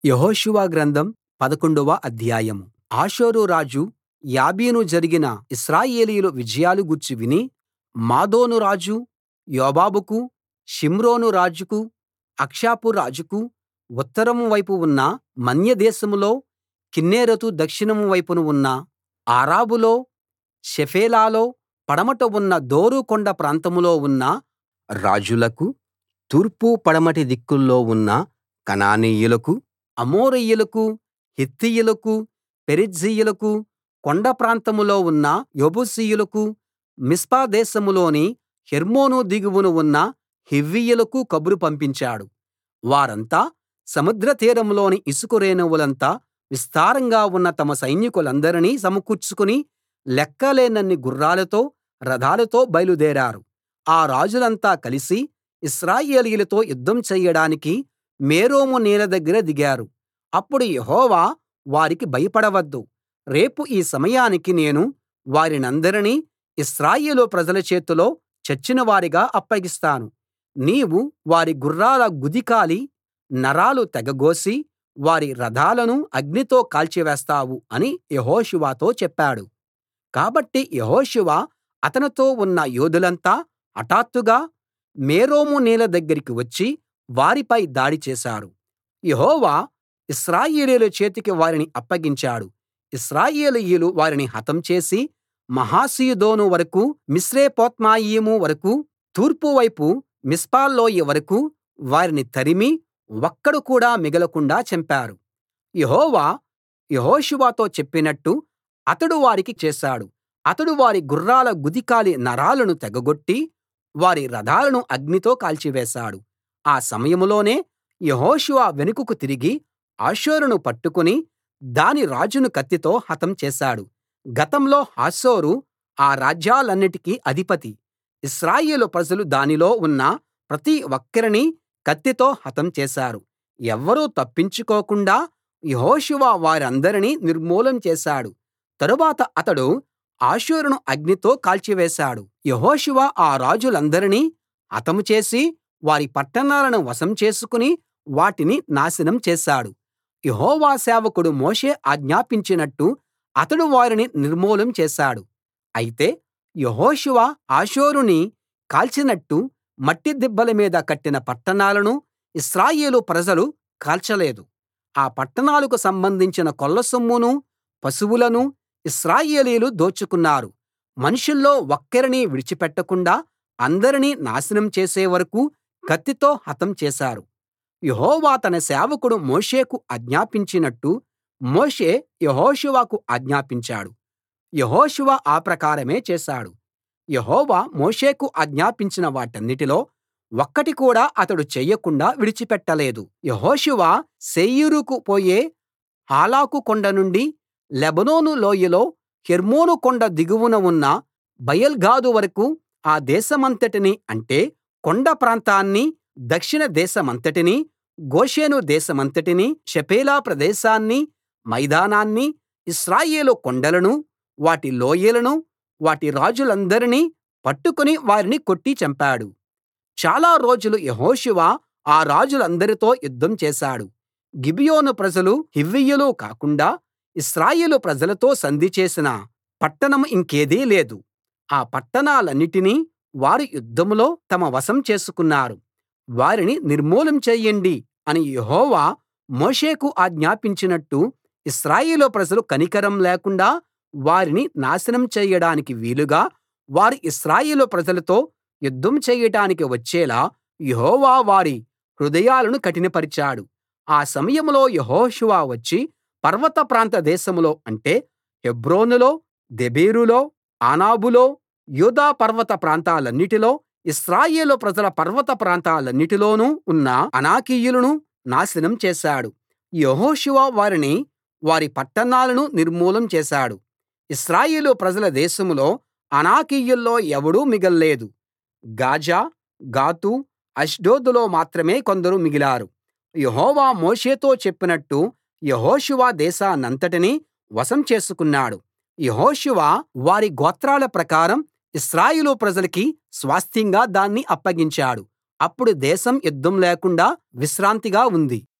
యెహోషువ గ్రంథం 11వ అధ్యాయం. హాసోరు రాజు యాబీను జరిగిన ఇశ్రాయేలీయుల విజయాలు గూర్చి విని మాదోను రాజు యోబాబుకు, షిమ్రోను రాజుకు, అక్షాపు రాజుకు ఉత్తరం వైపు ఉన్న మన్యదేశంలో, కిన్నెరెతు దక్షిణం వైపున ఉన్న ఆరాబులో, షెఫేలాలో, పడమట ఉన్న దోరు కొండ ప్రాంతంలో ఉన్న రాజులకు, తూర్పు పడమటి దిక్కుల్లో ఉన్న కనానీయులకు, అమోరీయులకు, హిత్తీయులకు, పెరిజ్జీయులకు, కొండ ప్రాంతంలో ఉన్న యెబూసీయులకు, మిస్పా దేశంలోని హెర్మోను దిగువన ఉన్న హివ్వీయులకు కబురు పంపించాడు. వారంతా సముద్ర తీరంలోని ఇసుక రేణువులంత విస్తారంగా ఉన్న తమ సైనికులందరినీ సమకూర్చుకుని లెక్కలేనన్ని గుర్రాలతో, రథాలతో బయలుదేరారు. ఆ రాజులంతా కలిసి ఇశ్రాయేలీయులతో యుద్ధం చెయ్యడానికి మేరోము నీళ్ల దగ్గర దిగారు. అప్పుడు యెహోవా వారికి భయపడవద్దు, రేపు ఈ సమయానికి నేను వారినందరినీ ఇశ్రాయేలు ప్రజల చేతిలో చచ్చినవారిగా అప్పగిస్తాను. నీవు వారి గుర్రాల గుదికాలి నరాలు తెగగోసి వారి రథాలను అగ్నితో కాల్చివేస్తావు అని యెహోషువతో చెప్పాడు. కాబట్టి యెహోషువ అతనితో ఉన్న యోధులంతా హఠాత్తుగా మేరోము నీళ్ల దగ్గరికి వచ్చి వారిపై దాడి చేశారు. యెహోవా ఇశ్రాయేలీయుల చేతికి వారిని అప్పగించాడు. ఇశ్రాయేలీయులు వారిని హతం చేసి మహాసీదోను వరకూ, మిశ్రేపొత్మాయిము వరకూ, తూర్పు వైపు మిస్పా లోయ వరకూ వారిని తరిమి ఒక్కడు కూడా మిగలకుండా చంపారు. యెహోవా యెహోషువతో చెప్పినట్టు అతడు వారికి చేశాడు. అతడు వారి గుర్రాల గుదికాలి నరాలను తెగగొట్టి వారి రథాలను అగ్నితో కాల్చివేశాడు. ఆ సమయంలోనే యెహోషువ వెనుకకు తిరిగి హాసోరును పట్టుకుని దాని రాజును కత్తితో హతం చేశాడు. గతంలో హాసోరు ఆ రాజ్యాలన్నిటికీ అధిపతి. ఇశ్రాయేలు ప్రజలు దానిలో ఉన్న ప్రతి ఒక్కరినీ కత్తితో హతం చేశారు. ఎవ్వరూ తప్పించుకోకుండా యెహోషువ వారందరినీ నిర్మూలం చేశాడు. తరువాత అతడు హాసోరును అగ్నితో కాల్చివేశాడు. యెహోషువ ఆ రాజులందరినీ హతం చేసి వారి పట్టణాలను వశం చేసుకుని వాటిని నాశనం చేశాడు. యెహోవా సేవకుడు మోషే ఆజ్ఞాపించినట్టు అతడు వారిని నిర్మూలం చేశాడు. అయితే యెహోషువ హాసోరుని కాల్చినట్టు మట్టి దిబ్బల మీద కట్టిన పట్టణాలను ఇశ్రాయేలు ప్రజలు కాల్చలేదు. ఆ పట్టణాలకు సంబంధించిన కొల్లసొమ్మునూ, పశువులనూ ఇశ్రాయేలీయులు దోచుకున్నారు. మనుషుల్లో ఒక్కరినీ విడిచిపెట్టకుండా అందరినీ నాశనం చేసే వరకూ కత్తితో హతం చేశారు. యెహోవా తన సేవకుడు మోషేకు ఆజ్ఞాపించినట్టు మోషే యెహోషువకు ఆజ్ఞాపించాడు. యెహోషువ ఆ ప్రకారమే చేశాడు. యెహోవా మోషేకు ఆజ్ఞాపించిన వాటన్నిటిలో ఒక్కటి కూడా అతడు చెయ్యకుండా విడిచిపెట్టలేదు. యెహోషువ శేయీరుకు పోయే హాలాకు కొండ నుండి లెబానోను లోయలో హెర్మోను కొండ దిగువన ఉన్న బయల్గాదు వరకూ ఆ దేశమంతటినీ, అంటే కొండ ప్రాంతాన్నీ, దక్షిణ దేశమంతటినీ, గోషెను దేశమంతటినీ, షెఫేలా ప్రదేశాన్నీ, మైదానాన్నీ, ఇశ్రాయేలు కొండలనూ, వాటి లోయలనూ, వాటి రాజులందరినీ పట్టుకుని వారిని కొట్టి చంపాడు. చాలా రోజులు యెహోషువ ఆ రాజులందరితో యుద్ధం చేశాడు. గిబియోను ప్రజలు, హివ్వీయులు కాకుండా ఇశ్రాయేలు ప్రజలతో సంధి చేసిన పట్టణం ఇంకేదీ లేదు. ఆ పట్టణాలన్నిటినీ వారు యుద్ధంలో తమ వశం చేసుకున్నారు. వారిని నిర్మూలం చెయ్యండి అని యెహోవా మోషేకు ఆజ్ఞాపించినట్టు ఇశ్రాయేలు ప్రజలు కనికరం లేకుండా వారిని నాశనం చెయ్యడానికి వీలుగా వారు ఇశ్రాయేలు ప్రజలతో యుద్ధం చెయ్యడానికి వచ్చేలా యెహోవా వారి హృదయాలను కఠినపరిచాడు. ఆ సమయంలో యెహోషువ వచ్చి పర్వత ప్రాంత దేశంలో, అంటే హెబ్రోనులో, దెబీరులో, ఆనాబులో, యూదా పర్వత ప్రాంతాలన్నిటిలో, ఇశ్రాయేలు ప్రజల పర్వత ప్రాంతాలన్నిటిలోనూ ఉన్న అనాకీయులను నాశనం చేశాడు. యెహోషువ వారిని, వారి పట్టణాలను నిర్మూలం చేశాడు. ఇశ్రాయేలు ప్రజల దేశంలో అనాకీయుల్లో ఎవడూ మిగల్లేదు. గాజా, గాతు, అష్డోదులో మాత్రమే కొందరు మిగిలారు. యెహోవా మోషేతో చెప్పినట్టు యెహోషువ దేశాన్నంతటినీ వశం చేసుకున్నాడు. యెహోషువ వారి గోత్రాల ప్రకారం ఇశ్రాయేలు ప్రజలకి స్వాస్థ్యంగా దాన్ని అప్పగించాడు. అప్పుడు దేశం యుద్ధం లేకుండా విశ్రాంతిగా ఉంది.